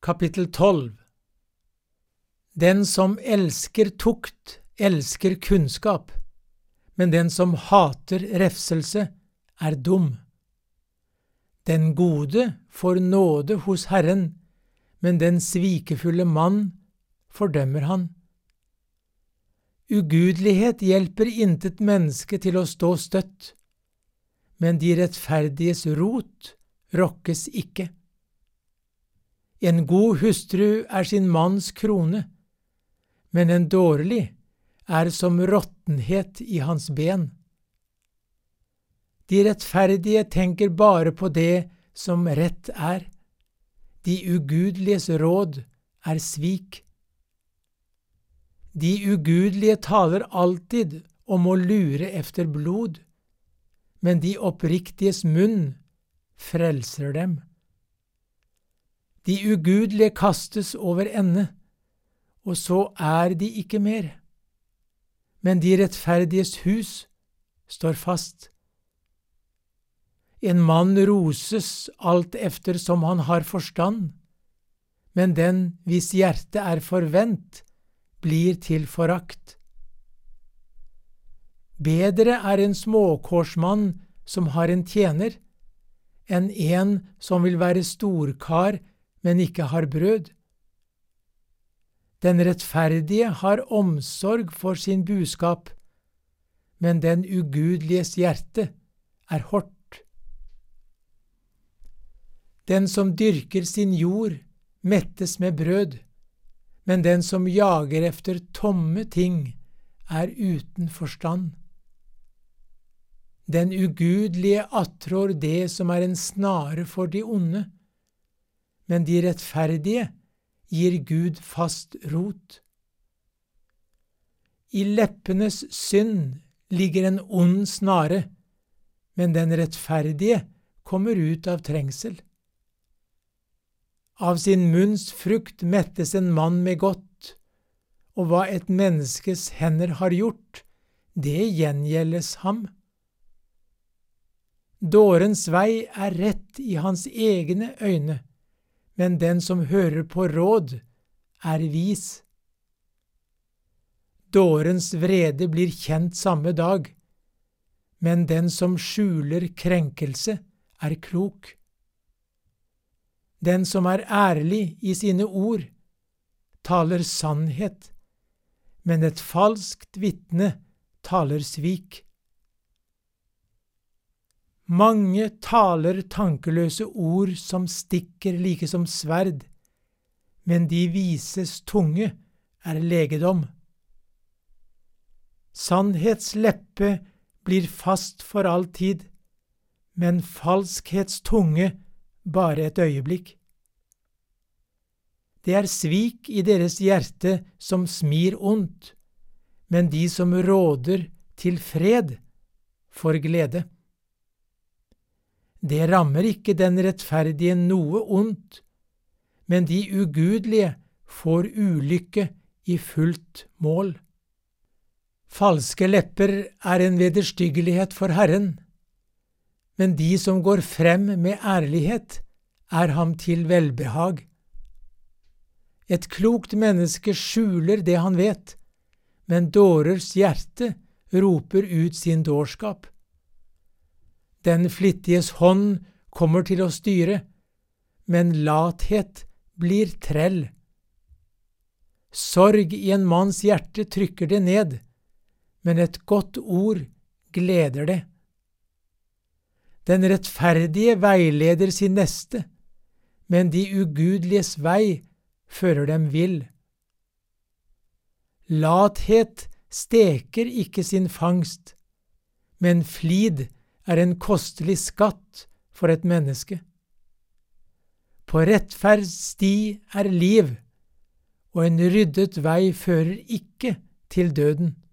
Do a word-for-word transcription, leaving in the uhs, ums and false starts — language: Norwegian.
kapittel tolv. Den som elsker tukt, elsker kunnskap, men den som hater refselse, er dum. Den gode får nåde hos Herren, men den svikefulle mann fordømmer han. Ugudelighet hjelper intet menneske til å stå støtt, men de rettferdiges rot rokkes ikke. En god hustru er sin manns krone, men en dårlig er som råttenhet i hans ben. De rettferdige tenker bare på det som rett er. De ugudeliges råd er svik. De ugudelige taler alltid om å lure efter blod, men de oppriktiges munn frelser dem. De ugudelige kastes over ende, og så er de ikke mer. Men de rettferdiges hus står fast. En mann roses alt efter som han har forstand, men den hvis hjerte er forvent, blir til forakt. Bedre er en småkårsmann som har en tjener, enn en som vil være storkar, men ikke har brød. Den rettferdige har omsorg for sin buskap, men den ugudeliges hjerte er hårdt. Den som dyrker sin jord, mettes med brød, men den som jager efter tomme ting, er uten forstand. Den ugudelige attrår det som er en snare for de onde, men de rettferdige gir Gud fast rot. I leppenes synd ligger en ond snare, men den rettferdige kommer ut av trengsel. Av sin munns frukt mettes en mann med godt, og hva et menneskes hender har gjort, det gjengjeldes ham. Dårens vei er rett i hans egne øyne, men den som hører på råd, er vis. Dårens vrede blir kjent samme dag, men den som skjuler krenkelse, er klok. Den som er ærlig i sine ord, taler sannhet, men et falskt vitne taler svik. Mange taler tankeløse ord som stikker like som sverd, men de vises tunge er legedom. Sannhets leppe blir fast for all tid, men falskhets tunge bare et øyeblikk. Det er svik i deres hjerte som smir ondt, men de som råder til fred får glede. Det rammer ikke den rettferdige noe ondt, men de ugudelige får ulykke i fullt mål. Falske lepper er en vederstyggelighet for Herren, men de som går frem med ærlighet er ham til velbehag. Et klokt menneske skjuler det han vet, men dårers hjerte roper ut sin dårskap. Den flittiges hånd kommer til å styre, men lathet blir trell. Sorg i en manns hjerte trykker det ned, men et godt ord gleder det. Den rettferdige veileder sin neste, men de ugudeliges vei fører dem vill. Lathet steker ikke sin fangst, men flid er en kostelig skatt for et menneske. På rettferds sti er liv, og en ryddet vei fører ikke til døden.